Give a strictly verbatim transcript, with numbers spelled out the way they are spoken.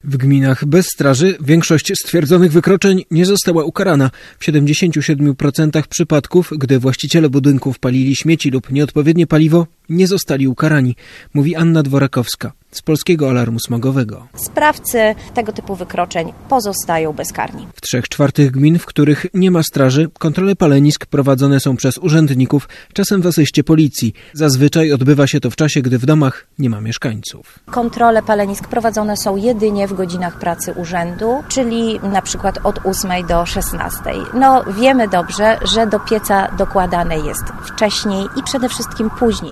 W gminach bez straży większość stwierdzonych wykroczeń nie została ukarana. W siedemdziesięciu siedmiu procentach przypadków, gdy właściciele budynków palili śmieci lub nieodpowiednie paliwo, nie zostali ukarani, mówi Anna Dworakowska z Polskiego Alarmu Smogowego. Sprawcy tego typu wykroczeń pozostają bezkarni. W trzech czwartych gmin, w których nie ma straży, kontrole palenisk prowadzone są przez urzędników, czasem w asyście policji. Zazwyczaj odbywa się to w czasie, gdy w domach nie ma mieszkańców. Kontrole palenisk prowadzone są jedynie w godzinach pracy urzędu, czyli na przykład od ósmej do szesnastej. No wiemy dobrze, że do pieca dokładane jest wcześniej i przede wszystkim później.